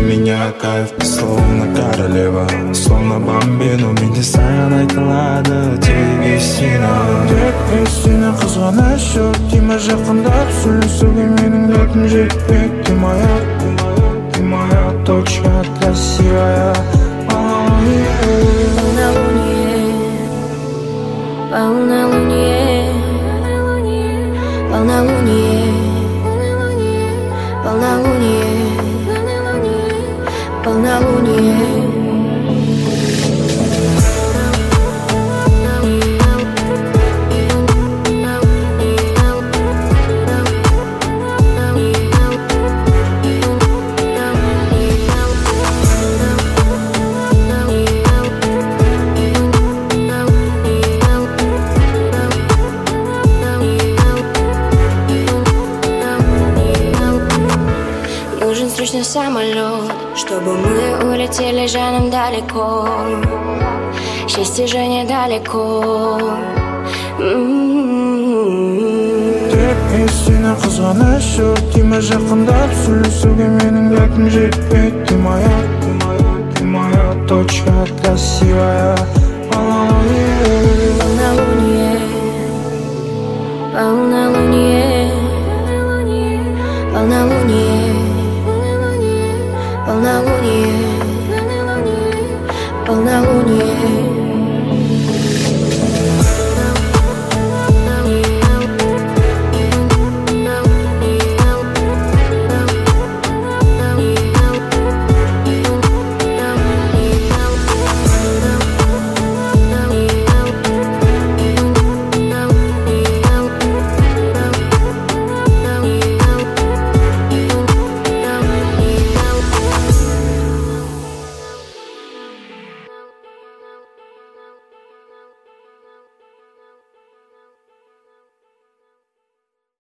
меня кайф, словно королева, словно бомбину менде саян айтылады тек сені қызғаныш жоқ тиме жақындап сөйлесуге менің дәтім жетпек ты моя точка красивая. Полнолуние, полнолуние, полнолуние, полнолуние. Нужен срочно самолет, чтобы мы улетели жаном далеко. Счастье же недалеко. Тек сені қызғаныш жоқ тиме жақындап сөйлесуге менің дәтім жетпек ты моя точка красивая. Полнолуние, полнолуние, полнолуние, полнолуние, полнолуние.